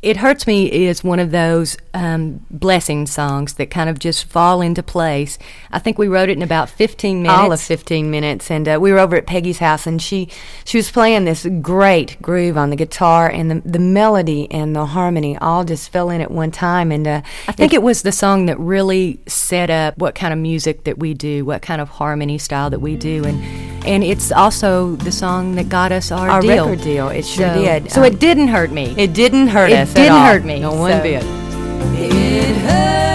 It Hurts Me is one of those blessing songs that kind of just fall into place. I think we wrote it in about 15 minutes. All of 15 minutes. And we were over at Peggy's house, and she was playing this great groove on the guitar, and the melody and the harmony all just fell in at one time. And I think it was the song that really set up what kind of music that we do, what kind of harmony style that we do. And it's also the song that got us our deal. record deal. It sure did. So it didn't hurt me. It didn't hurt us. It didn't hurt me. No one bit. It hurt.